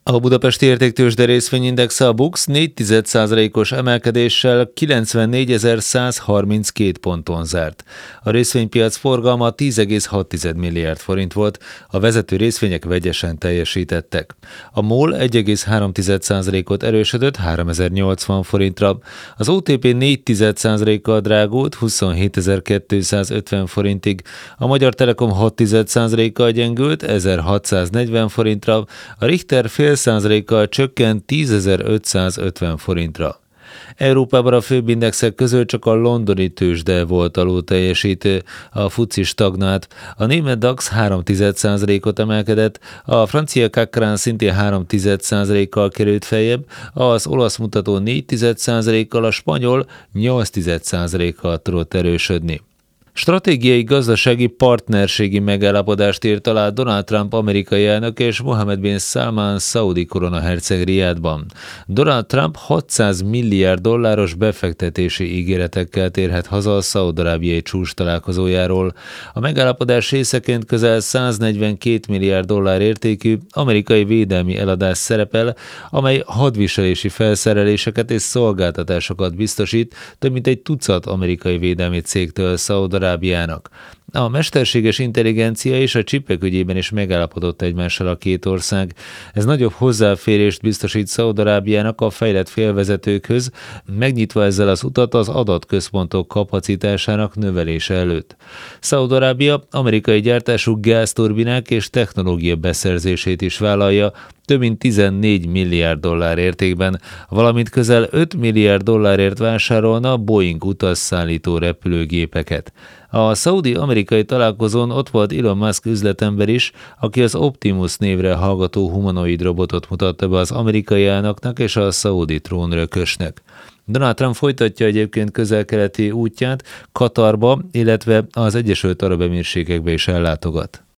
A budapesti értéktőzsde részvényindexe a BUX 0,4%-os emelkedéssel 94.132 ponton zárt. A részvénypiac forgalma 10,6 milliárd forint volt, a vezető részvények vegyesen teljesítettek. A MOL 1,3%-ot erősödött 3080 forintra, az OTP 4,1%-kal drágult 27.250 forintig, a Magyar Telekom 6,1%-kal gyengült 1640 forintra, a Richter fél százalékkal csökkent 10.550 forintra. Európában a főbb indexek közül csak a londoni tőzsde volt alulteljesítő, a FTSE stagnált, a német DAX 0,3%-ot emelkedett, a francia CAC 40 szintén 0,3%-kal került feljebb, az olasz mutató 4,1%-kal, a spanyol 8,1%-kal tudott erősödni. Stratégiai gazdasági partnerségi megállapodást írt alá Donald Trump amerikai elnök és Mohammed bin Salman szaudi koronaherceg Riadban. Donald Trump 600 milliárd dolláros befektetési ígéretekkel térhet haza a szaúd-arábiai csúcs találkozójáról. A megállapodás részeként közel 142 milliárd dollár értékű amerikai védelmi eladás szerepel, amely hadviselési felszereléseket és szolgáltatásokat biztosít több mint egy tucat amerikai védelmi cégtől Szaúd-Arábiának. A mesterséges intelligencia és a csipek ügyében is megállapodott egymással a két ország. Ez nagyobb hozzáférést biztosít Szaúd-Arábiának a fejlett félvezetőkhöz, megnyitva ezzel az utat az adatközpontok kapacitásának növelése előtt. Szaúd-Arábia amerikai gyártású gázturbinák és technológia beszerzését is vállalja, több mint 14 milliárd dollár értékben, valamint közel 5 milliárd dollárért vásárolna Boeing utasszállító repülőgépeket. A szaudi-amerikai találkozón ott volt Elon Musk üzletember is, aki az Optimus névre hallgató humanoid robotot mutatta be az amerikai elnöknek és a szaudi trónörökösnek. Donald Trump folytatja egyébként közel-keleti útját, Katarba, illetve az Egyesült Arab Emírségekbe is ellátogat.